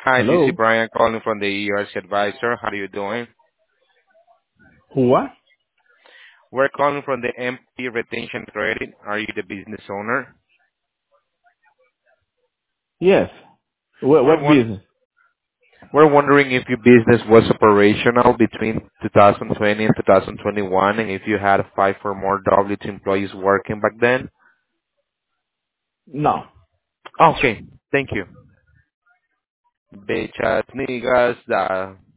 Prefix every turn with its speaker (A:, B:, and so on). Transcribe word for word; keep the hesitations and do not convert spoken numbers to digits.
A: Hi, this is
B: Hello.
A: Brian calling from the E R C Advisor. How are you doing?
B: Who what?
A: We're calling from the M P Retention Credit. Are you the business owner?
B: Yes. What,
A: We're
B: what
A: won-
B: business?
A: we're wondering if your business was operational between two thousand twenty and two thousand twenty-one, and if you had five or more W two employees working back then.
B: No.
A: Okay, thank you. Bechas, niggas, da.